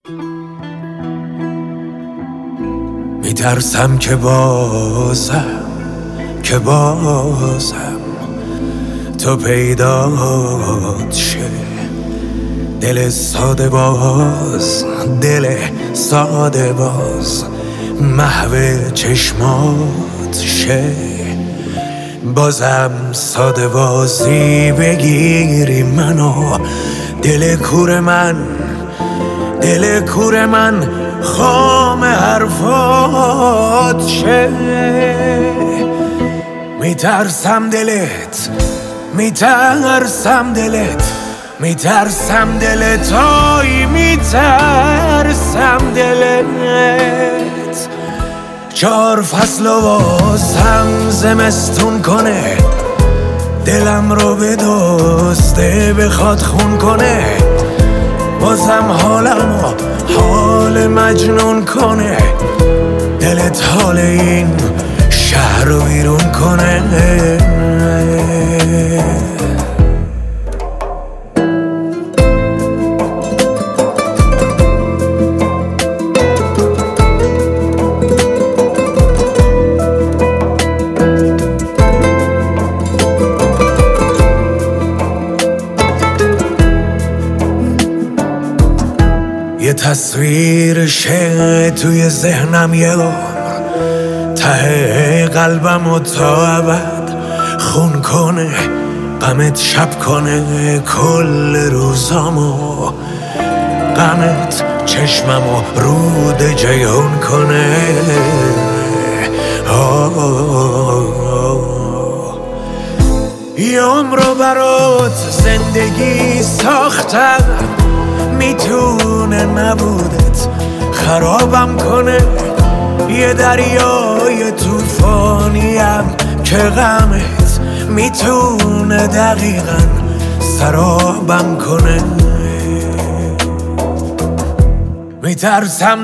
میترسم که بازم تو پیدات شه. دل ساده باز محو چشمات شه. بازم ساده بازی بگیری منو، دل کور من خام حرفات شه. میترسم دلت آی میترسم دلت. 4 فصل و واسم زمستون کنه، دلم رو بدزده بخواد خون کنه. بازم حالمو حال مجنون کنه، دلت حال این شهر رو ویرون کنه. یه تصویر شه توی ذهنم یه عمر، ته قلبم و تا ابد خون کنه. غمت شب کنه کل روزامو، غمت چشممو رود جیهون کنه. یه عمرو برات زندگی ساختم، میتونه نبودت خرابم کنه. یه دریای توفانیم که غمت میتونه دقیقاً سرابم کنه. میترسم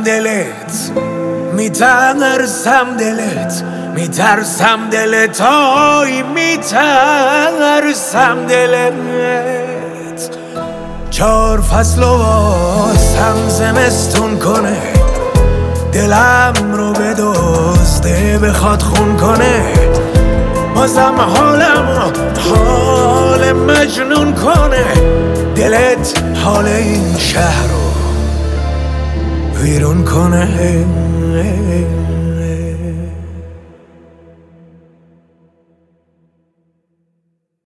دلت آی میترسم دلت. 4 فصل و واسم زمستون کنه، دلم رو بدزده بخواد خون کنه. بازم حالمو حال مجنون کنه، دلت حال این شهر رو ویرون کنه.